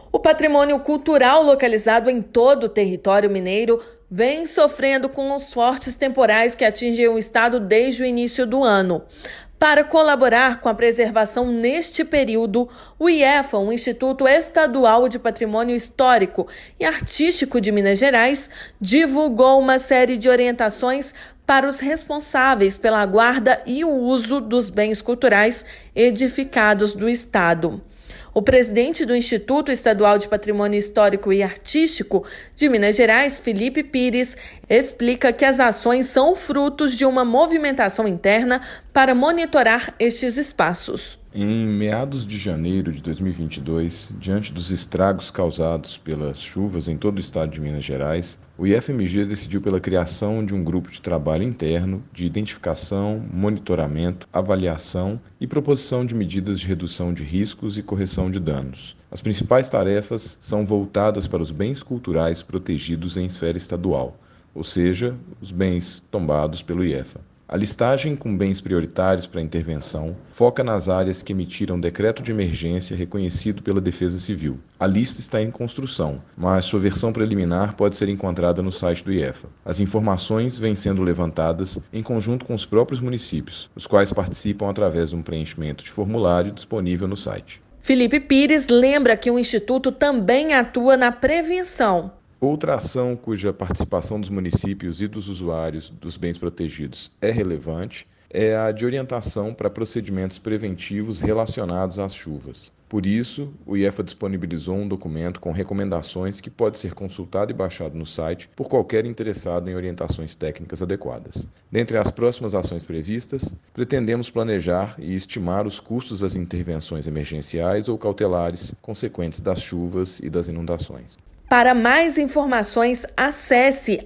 O patrimônio cultural localizado em todo o território mineiro vem sofrendo com os fortes temporais que atingem o estado desde o início do ano. Para colaborar com a preservação neste período, o IEFA, o Instituto Estadual de Patrimônio Histórico e Artístico de Minas Gerais, divulgou uma série de orientações para os responsáveis pela guarda e o uso dos bens culturais edificados do estado. O presidente do Instituto Estadual de Patrimônio Histórico e Artístico de Minas Gerais, Felipe Pires, explica que as ações são frutos de uma movimentação interna para monitorar estes espaços. Em meados de janeiro de 2022, diante dos estragos causados pelas chuvas em todo o estado de Minas Gerais, o IFMG decidiu pela criação de um grupo de trabalho interno de identificação, monitoramento, avaliação e proposição de medidas de redução de riscos e correção de danos. As principais tarefas são voltadas para os bens culturais protegidos em esfera estadual, ou seja, os bens tombados pelo IEFA. A listagem com bens prioritários para intervenção foca nas áreas que emitiram decreto de emergência reconhecido pela Defesa Civil. A lista está em construção, mas sua versão preliminar pode ser encontrada no site do IEFA. As informações vêm sendo levantadas em conjunto com os próprios municípios, os quais participam através de um preenchimento de formulário disponível no site. Felipe Pires lembra que o Instituto também atua na prevenção. Outra ação cuja participação dos municípios e dos usuários dos bens protegidos é relevante é a de orientação para procedimentos preventivos relacionados às chuvas. Por isso, o IEFA disponibilizou um documento com recomendações que pode ser consultado e baixado no site por qualquer interessado em orientações técnicas adequadas. Dentre as próximas ações previstas, pretendemos planejar e estimar os custos das intervenções emergenciais ou cautelares consequentes das chuvas e das inundações. Para mais informações, acesse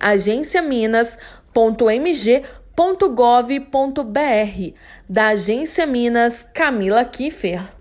agenciaminas.mg.gov.br. Da Agência Minas, Camila Kiffer.